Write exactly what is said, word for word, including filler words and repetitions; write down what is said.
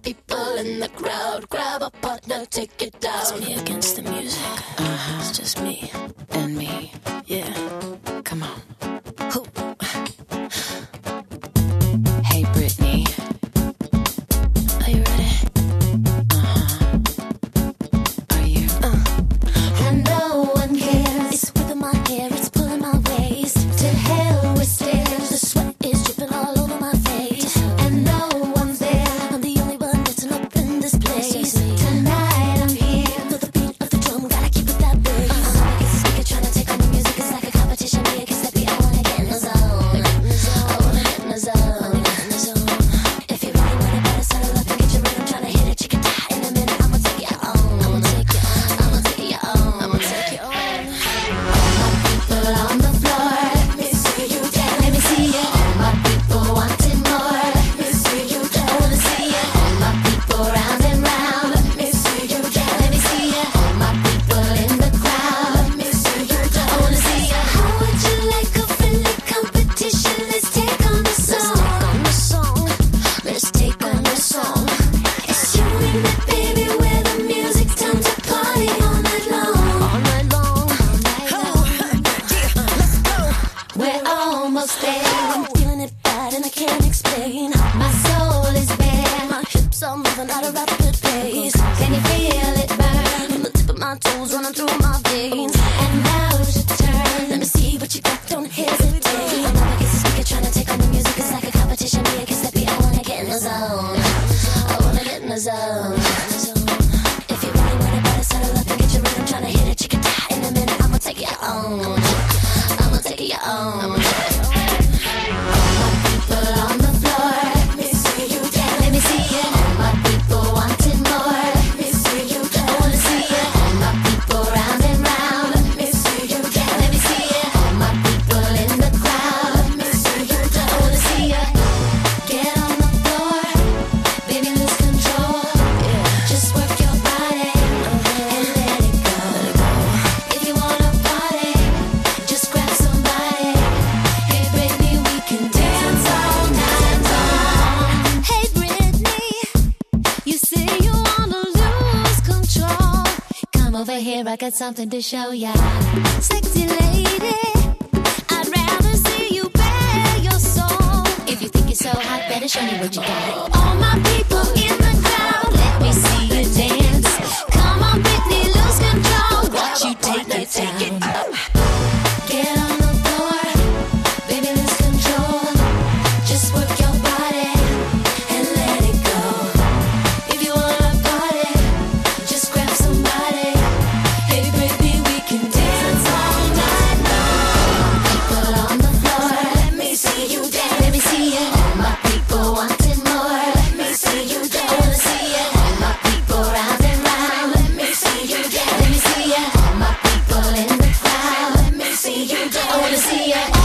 people in the crowd. Grab a partner, take it down. It's me against the music. Uh-huh. It's just me and me. Yeah. Come on. Who? Hey, Britney. Are you ready? Uh-huh. Are you? Uh. And no one cares. It's whipping my hair, it's pulling my waist. To hell with stairs. The sweat is dripping all over my face. And no one's there. I'm the only one that's up in this place. Tonight I'm here. Feel the beat of the drum, gotta keep it that way. Uh, I'm up against the speaker, trying to take on the music. It's like a competition. Me against that beat, I wanna get in the zone. I wanna get in the zone. If you really want it, better settle up and get your rhythm. Trying to hit it, chicken die in a minute. I'ma take you on. I'ma take you on. I'ma take you on. I'ma take you on. All my people on the floor, let me see you dance. Let me see you. All my people wanting more, let me see you dance. I wanna see you. All my people round and round, let me see you dance. Let me see you. All my people in the crowd, let me see you dance. I wanna see you. How would you like a friendly competition? Let's take on the song. Let's take on the song. It's you and me, baby, where the music's time to party all night long. All night long. All night long. Let's go. We're almost there. I'm feeling it bad and I can't explain. My soul is bare. My hips are moving at a rapid pace. Can you feel it burn? From the tip of my toes running through my veins. And now's your turn. Let me see what you got. Don't hesitate. I'm up against the speaker trying to take on the music. It's like a competition. Me against that beat. I wanna get in the zone. I wanna get in the zone. If you really want it, better settle up and get your rhythm. Trying to hit it, chicken die in a minute. I'ma take you on. I'ma take you on. All my people on the floor, let me see you dance. Let me see you. All my people wanting more, let me see you dance. I wanna see you. All my people round and round, let me see you dance. Let me see you. All my people in the crowd, let me see you dance. I wanna see you. Get on the floor, baby, lose control. Just work your body and let it go. If you wanna party, just grab somebody. Hey Britney, we can dance all night long. Hey Britney, you say you wanna lose control. Come over here, I got something to show ya. Sexy lady, I'd rather see you bare your soul. If you think you're so hot, better show me what you got. All my people in the crowd, let me see you dance. Come on Britney, lose control. Watch you take it down. Get on the floor, baby, lose control. Just work your body and let it go. If you wanna party, just grab somebody. Hey baby, we can dance all night long. People on the floor, let me see you dance. Let me see you. All my people wanting more, let me see you dance. I wanna see you. All my people round and round, let me see you dance. Let me see you. All my people in the crowd, let me see you dance. I wanna see you.